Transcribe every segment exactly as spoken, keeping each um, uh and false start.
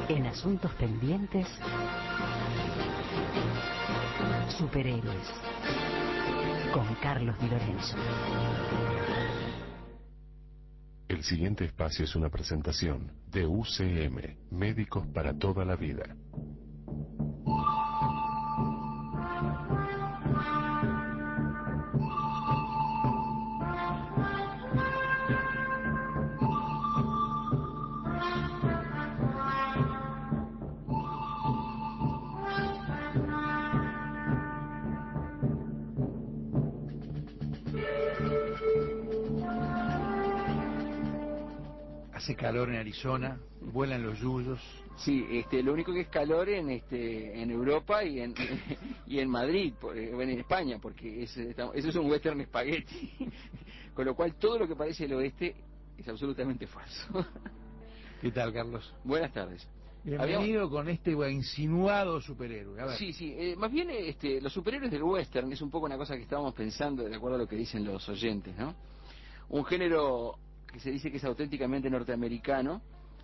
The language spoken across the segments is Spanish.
En asuntos pendientes, superhéroes, con Carlos Di Lorenzo. El siguiente espacio es una presentación de U C M, Médicos para toda la vida. Hace calor en Arizona, vuelan los yuyos. Sí, este, lo único que es calor en este en Europa y en y en Madrid, por, bueno, en España, porque es, eso es un western espagueti, con lo cual todo lo que parece el oeste es absolutamente falso. ¿Qué tal, Carlos? Buenas tardes. Bienvenido Habíamos... con este insinuado superhéroe. A ver. Sí, sí, eh, más bien este, los superhéroes del western es un poco una cosa que estábamos pensando de acuerdo a lo que dicen los oyentes, ¿no? Un género que se dice que es auténticamente norteamericano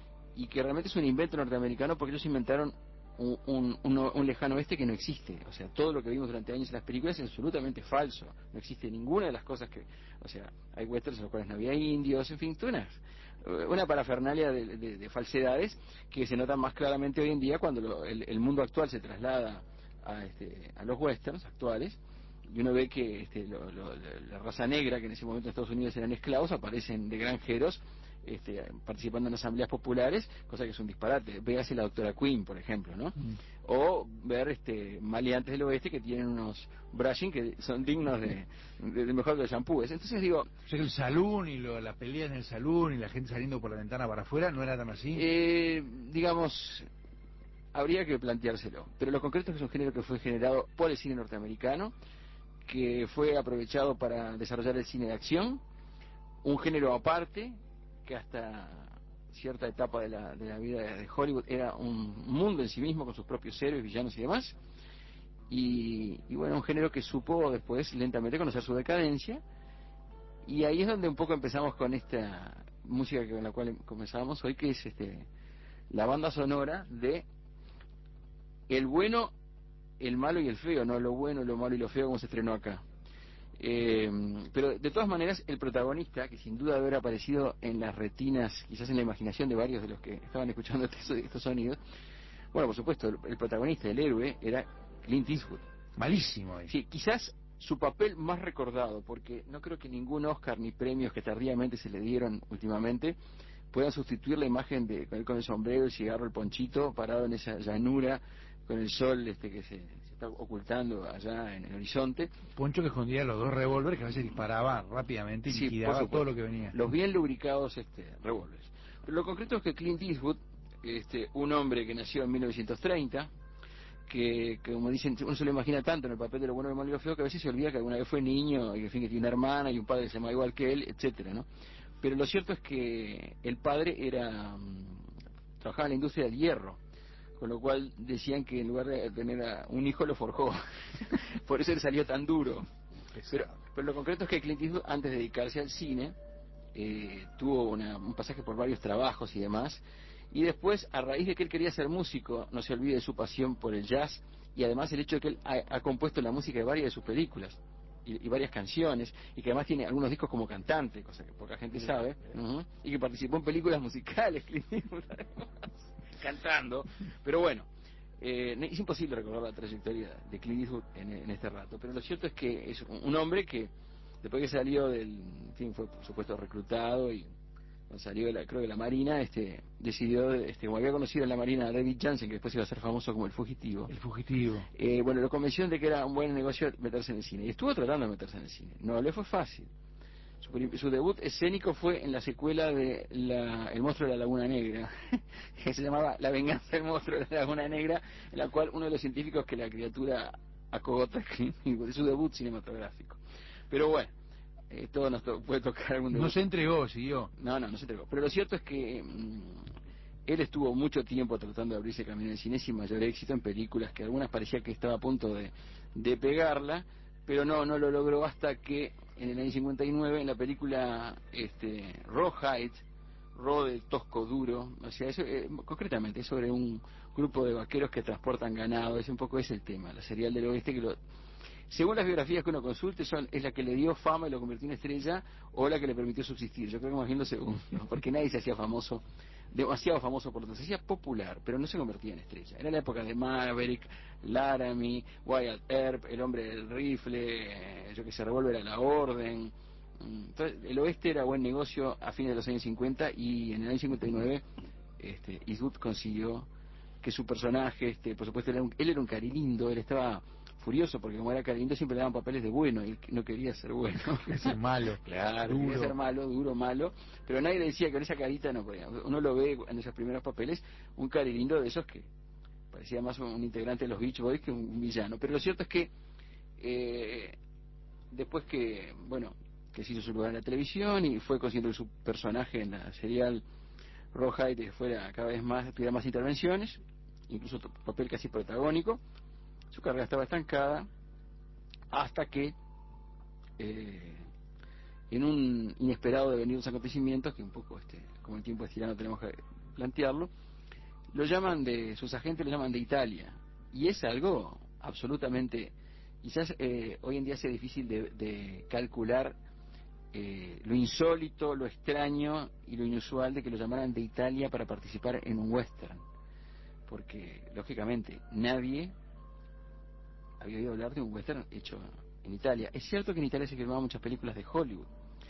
y que realmente es un invento norteamericano porque ellos inventaron un, un, un, un lejano oeste que no existe. O sea, todo lo que vimos durante años en las películas es absolutamente falso. No existe ninguna de las cosas que... O sea, hay westerns en los cuales no había indios, en fin, una, una parafernalia de, de, de falsedades que se notan más claramente hoy en día cuando lo, el, el mundo actual se traslada a, este, a los westerns actuales. Y uno ve que este, lo, lo, la raza negra, que en ese momento en Estados Unidos eran esclavos, aparecen de granjeros este, participando en asambleas populares, cosa que es un disparate. Véase la doctora Quinn, por ejemplo, ¿no? Mm. O ver este, maleantes del oeste que tienen unos brushing que son dignos de, de, de mejor que los shampoos. Entonces digo... O sea que el salón y lo, la pelea en el salón y la gente saliendo por la ventana para afuera, ¿no era tan así? Eh, digamos... Habría que planteárselo. Pero lo concreto es que es un género que fue generado por el cine norteamericano, que fue aprovechado para desarrollar el cine de acción, un género aparte, que hasta cierta etapa de la, de la vida de Hollywood era un mundo en sí mismo con sus propios héroes, villanos y demás, y, y bueno, un género que supo después lentamente conocer su decadencia, y ahí es donde un poco empezamos con esta música con la cual comenzamos hoy, que es este la banda sonora de El Bueno, El Malo y el Feo, no lo bueno, lo malo y lo feo como se estrenó acá. Eh, pero de todas maneras el protagonista, que sin duda debe haber aparecido en las retinas, quizás en la imaginación de varios de los que estaban escuchando estos, estos sonidos, bueno, por supuesto, el, el protagonista, el héroe, era Clint Eastwood. Malísimo. Eh. Sí, quizás su papel más recordado, porque no creo que ningún Oscar ni premios que tardíamente se le dieron últimamente puedan sustituir la imagen de con, con el sombrero, el cigarro, el ponchito, parado en esa llanura con el sol este que se, se está ocultando allá en el horizonte. Poncho que escondía los dos revólveres que a veces disparaba rápidamente y sí, liquidaba todo lo que venía. Los bien lubricados este, revólveres. Pero lo concreto es que Clint Eastwood, este, un hombre que nació en mil novecientos treinta, que, que como dicen, uno se lo imagina tanto en el papel de lo bueno, lo malo y lo feo, que a veces se olvida que alguna vez fue niño y que, en fin, que tiene una hermana y un padre que se llama igual que él, etcétera, ¿no? Pero lo cierto es que el padre era um, trabajaba en la industria del hierro, con lo cual decían que en lugar de tener a un hijo lo forjó. Por eso él salió tan duro. Pero, pero lo concreto es que Clint Eastwood, antes de dedicarse al cine, eh, tuvo una, un pasaje por varios trabajos y demás, y después, a raíz de que él quería ser músico, no se olvide de su pasión por el jazz, y además el hecho de que él ha, ha compuesto la música de varias de sus películas, y, y varias canciones, y que además tiene algunos discos como cantante, cosa que poca gente sabe, uh-huh, y que participó en películas musicales, Clint Eastwood, además, cantando, pero bueno, eh, es imposible recordar la trayectoria de Clint Eastwood en, en este rato, pero lo cierto es que es un hombre que después que salió del, en fin, fue por supuesto reclutado y cuando salió de la, creo de la Marina, este, decidió, este, como había conocido en la Marina a David Janssen, que después iba a ser famoso como el fugitivo. El fugitivo. Eh, bueno, lo convenció de que era un buen negocio meterse en el cine. Y estuvo tratando de meterse en el cine. No le fue fácil. Su, su debut escénico fue en la secuela de la, El monstruo de la Laguna Negra, que se llamaba La venganza del monstruo de la Laguna Negra, en la cual uno de los científicos que la criatura acogota de su debut cinematográfico. Pero bueno, eh, todo nos to puede tocar algún debut. No se entregó, siguió. No, no, no se entregó. Pero lo cierto es que mmm, él estuvo mucho tiempo tratando de abrirse camino en el cine sin mayor éxito en películas que algunas parecía que estaba a punto de, de pegarla, pero no, no lo logró hasta que en el año cincuenta y nueve en la película este, Rawhide, rode, tosco, duro, o sea, eso, eh, concretamente es sobre un grupo de vaqueros que transportan ganado, es un poco ese el tema, la serial del oeste que lo, según las biografías que uno consulte, son es la que le dio fama y lo convirtió en estrella o la que le permitió subsistir. Yo creo que más bien lo segundo, porque nadie se hacía famoso, demasiado famoso por lo tanto, se hacía popular, pero no se convertía en estrella. Era la época de Maverick, Laramie, Wyatt Earp, el hombre del rifle, eh, yo que sé, Revólver a la orden. Entonces, el oeste era buen negocio a fines de los años cincuenta y en el año cincuenta y nueve este, Eastwood consiguió que su personaje, este, por supuesto, él era un, él era un carilindo, él estaba furioso porque como era carilindo siempre le daban papeles de bueno y él no quería ser bueno. Quería ser malo. Claro, duro. quería ser malo, duro, malo, pero nadie le decía que con esa carita no podía. Uno lo ve en esos primeros papeles, un carilindo de esos que parecía más un, un integrante de los Beach Boys que un, un villano. Pero lo cierto es que eh, después que, bueno, que se hizo su lugar en la televisión y fue consiguiendo su personaje en la serial Rawhide que fuera cada vez más, tuviera más intervenciones, incluso papel casi protagónico, su carrera estaba estancada hasta que eh, en un inesperado devenir de acontecimientos que un poco este como el tiempo es tirano tenemos que plantearlo, lo llaman de sus agentes lo llaman de Italia y es algo absolutamente quizás eh, hoy en día sea difícil de, de calcular eh, lo insólito, lo extraño y lo inusual de que lo llamaran de Italia para participar en un western, porque lógicamente nadie había oído hablar de un western hecho en Italia. Es cierto que en Italia se filmaban muchas películas de Hollywood,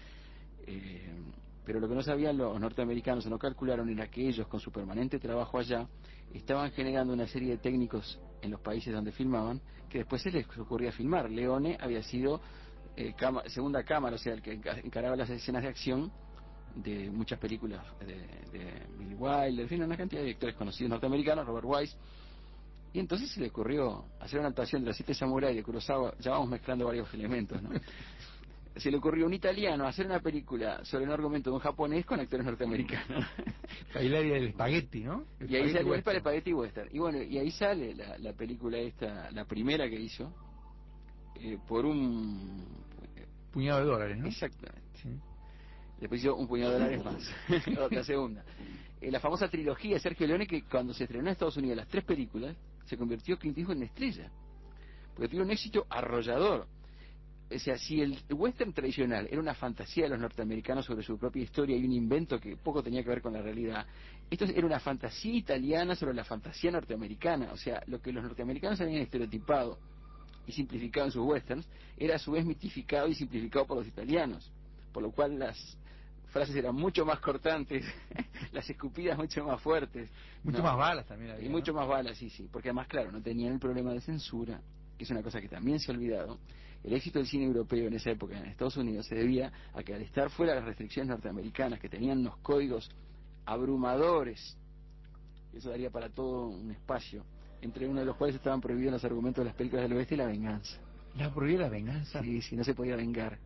eh, pero lo que no sabían los norteamericanos o no calcularon era que ellos, con su permanente trabajo allá, estaban generando una serie de técnicos en los países donde filmaban, que después se les ocurría filmar. Leone había sido eh, cama, segunda cámara, o sea, el que encaraba las escenas de acción de muchas películas de, de Billy Wilder, en fin, una cantidad de directores conocidos norteamericanos, Robert Wise. Y entonces se le ocurrió hacer una adaptación de Los Siete Samuráis de Kurosawa, ya vamos mezclando varios elementos, ¿no? Se le ocurrió a un italiano hacer una película sobre un argumento de un japonés con actores norteamericanos. Ahí la del espagueti, ¿no? El y ahí sale el western. espagueti western. Y bueno, y ahí sale la, la película esta, la primera que hizo, eh, por un... puñado de dólares, ¿no? Exactamente. Sí. Después hizo un puñado de dólares más, la segunda. Eh, la famosa trilogía de Sergio Leone, que cuando se estrenó en Estados Unidos las tres películas, se convirtió Clint Eastwood en estrella, porque tuvo un éxito arrollador. O sea, si el western tradicional era una fantasía de los norteamericanos sobre su propia historia y un invento que poco tenía que ver con la realidad, esto era una fantasía italiana sobre la fantasía norteamericana. O sea, lo que los norteamericanos habían estereotipado y simplificado en sus westerns era a su vez mitificado y simplificado por los italianos, por lo cual las frases eran mucho más cortantes, las escupidas mucho más fuertes. Mucho no, más balas también había, y mucho ¿no? más balas, sí, sí, porque además, claro, no tenían el problema de censura, que es una cosa que también se ha olvidado. El éxito del cine europeo en esa época en Estados Unidos se debía a que al estar fuera de las restricciones norteamericanas, que tenían unos códigos abrumadores, eso daría para todo un espacio, entre uno de los cuales estaban prohibidos los argumentos de las películas del oeste y la venganza. ¿La prohibía la venganza? Sí, sí, no se podía vengar.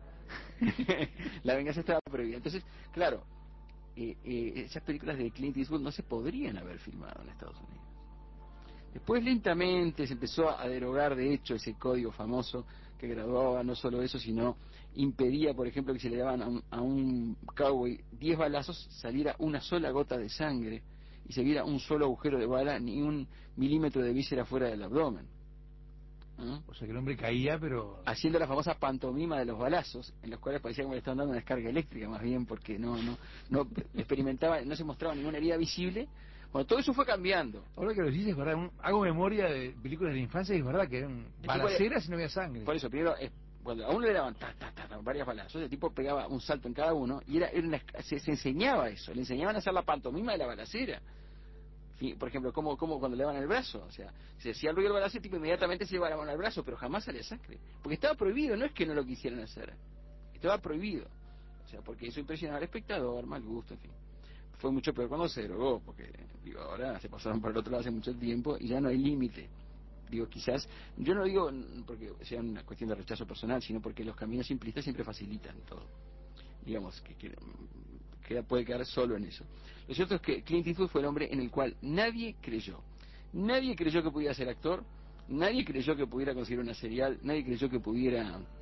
La venganza estaba prohibida. Entonces, claro, eh, eh, esas películas de Clint Eastwood no se podrían haber filmado en Estados Unidos. Después lentamente se empezó a derogar de hecho ese código famoso que graduaba no solo eso, sino impedía, por ejemplo, que se le daban a un, a un cowboy diez balazos, saliera una sola gota de sangre y se viera un solo agujero de bala, ni un milímetro de víscera fuera del abdomen. ¿Mm? O sea que el hombre caía, pero... Haciendo la famosa pantomima de los balazos, en los cuales parecía como le estaban dando una descarga eléctrica, más bien, porque no no no experimentaba, no se mostraba ninguna herida visible. Bueno, todo eso fue cambiando. Ahora que lo dices, es verdad, un- hago memoria de películas de la infancia y es verdad que eran balaceras y no había sangre. Por eso, primero, es, cuando a uno le daban ta, ta, ta, ta, varias balazos, el tipo pegaba un salto en cada uno, y era, era una, se, se enseñaba eso, le enseñaban a hacer la pantomima de la balacera. Sí, por ejemplo, como, como cuando le daban el brazo, o sea, se hacía el ruido del balazo, el tipo inmediatamente se llevaba la mano al brazo, pero jamás salía sangre, porque estaba prohibido, no es que no lo quisieran hacer, estaba prohibido, o sea, porque eso impresionaba al espectador, mal gusto, en fin. Fue mucho peor cuando se drogó, porque digo, ahora se pasaron para el otro lado hace mucho tiempo y ya no hay límite. Digo, quizás, yo no digo porque sea una cuestión de rechazo personal, sino porque los caminos simplistas siempre facilitan todo. Digamos, que, que, que puede quedar solo en eso. Lo cierto es que Clint Eastwood fue el hombre en el cual nadie creyó. Nadie creyó que pudiera ser actor, nadie creyó que pudiera conseguir una serial, nadie creyó que pudiera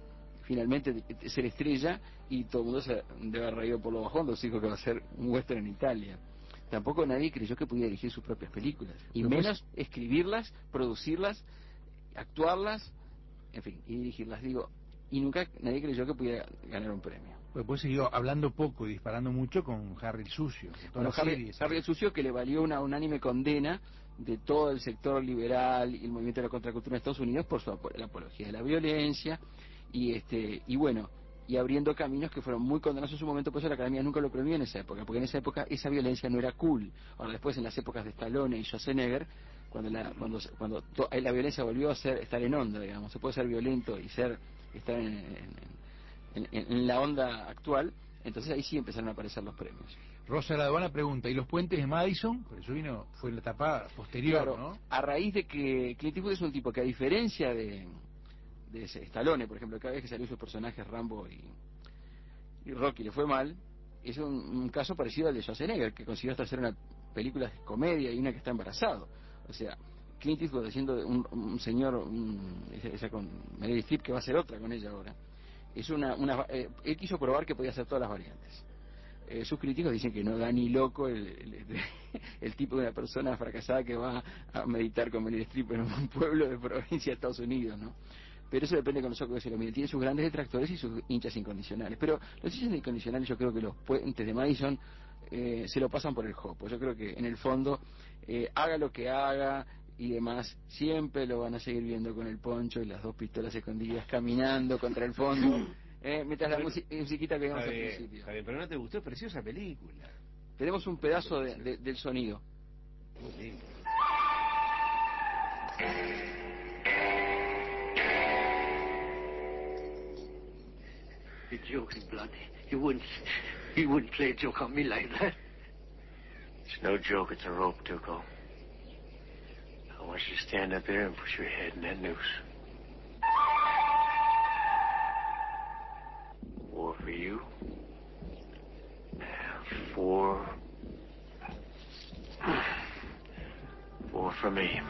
finalmente de, de ser estrella, y todo el mundo se debe haber reído por lo bajón, los hijos que va a ser un western en Italia. Tampoco nadie creyó que podía dirigir sus propias películas, y Pero menos pues, escribirlas, producirlas, actuarlas, en fin, y dirigirlas, digo, y nunca nadie creyó que pudiera ganar un premio. Después siguió hablando poco y disparando mucho con Harry el Sucio. Bueno, Harry, Harry el Sucio, que le valió una unánime condena de todo el sector liberal y el movimiento de la contracultura en Estados Unidos por su ap la apología de la violencia, y este y bueno, y abriendo caminos que fueron muy condenados en su momento. Por eso la Academia nunca lo premió en esa época, porque en esa época esa violencia no era cool. Ahora después, en las épocas de Stallone y Schwarzenegger, cuando la cuando cuando to, la violencia volvió a ser estar en onda, digamos, se puede ser violento y ser estar en, en, en, en la onda actual, entonces ahí sí empezaron a aparecer los premios. Rosa Ladovana pregunta, ¿y los puentes de Madison? Por eso vino, fue en la etapa posterior, claro, ¿no? A raíz de que Clint Eastwood es un tipo que, a diferencia de, de ese Stallone, por ejemplo, cada vez que salió sus personajes Rambo y, y Rocky le fue mal, es un, un caso parecido al de Schwarzenegger, que consiguió hasta hacer una película de comedia y una que está embarazado. O sea, Clint Eastwood haciendo un, un señor, un, esa, esa con Meryl Streep, que va a ser otra con ella ahora. Es una, una eh, él quiso probar que podía hacer todas las variantes. Eh, sus críticos dicen que no da ni loco el, el, el tipo de una persona fracasada que va a meditar con Meryl Streep en un pueblo de provincia de Estados Unidos, ¿no? Pero eso depende con los ojos que se lo miren. Tiene sus grandes detractores y sus hinchas incondicionales. Pero los hinchas incondicionales, yo creo que los puentes de Madison eh, se lo pasan por el jopo. Yo creo que en el fondo, eh, haga lo que haga y demás, siempre lo van a seguir viendo con el poncho y las dos pistolas escondidas caminando contra el fondo. Eh, mientras pero, la music musiquita que vimos al principio. Javier, pero no te gustó, es preciosa película. Tenemos un pedazo de, de, del sonido. Muy lindo. You're joking, Blood. You wouldn't, you wouldn't play a joke on me like that. It's no joke, it's a rope, Tuco. I want you to stand up there and put your head in that noose. Four for you. Four. Four for me.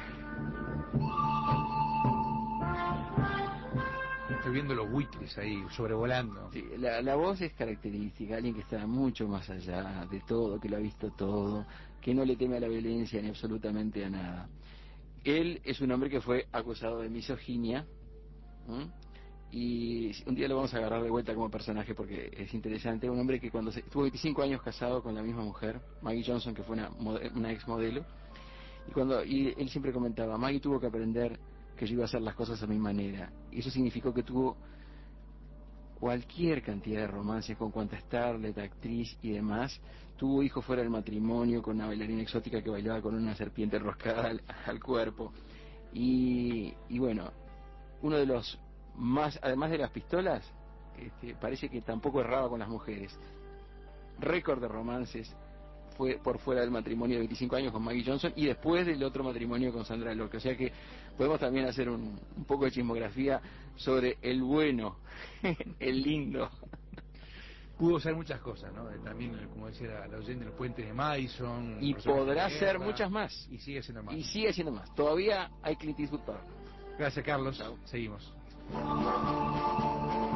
Estoy viendo los buitres ahí sobrevolando. Sí, la, la voz es característica, alguien que está mucho más allá de todo, que lo ha visto todo, que no le teme a la violencia ni absolutamente a nada. Él es un hombre que fue acusado de misoginia, ¿m? Y un día lo vamos a agarrar de vuelta como personaje porque es interesante. Un hombre que cuando se, estuvo veinticinco años casado con la misma mujer, Maggie Johnson, que fue una, una ex modelo, y cuando y él siempre comentaba, Maggie tuvo que aprender que yo iba a hacer las cosas a mi manera, y eso significó que tuvo cualquier cantidad de romances con cuanta starlet, actriz y demás. Tuvo hijos fuera del matrimonio con una bailarina exótica que bailaba con una serpiente enroscada al, al cuerpo, y, y bueno, uno de los más, además de las pistolas, este, parece que tampoco erraba con las mujeres. Récord de romances fue por fuera del matrimonio de veinticinco años con Maggie Johnson y después del otro matrimonio con Sandra Locke. O sea que podemos también hacer un, un poco de chismografía sobre el bueno, el lindo. Pudo ser muchas cosas, ¿no? También, como decía la oyente, los puentes de Madison. Y podrá ser muchas más. Y sigue siendo más. Y sigue siendo más. Todavía hay Clint Eastwood para. Gracias, Carlos. Chao. Seguimos.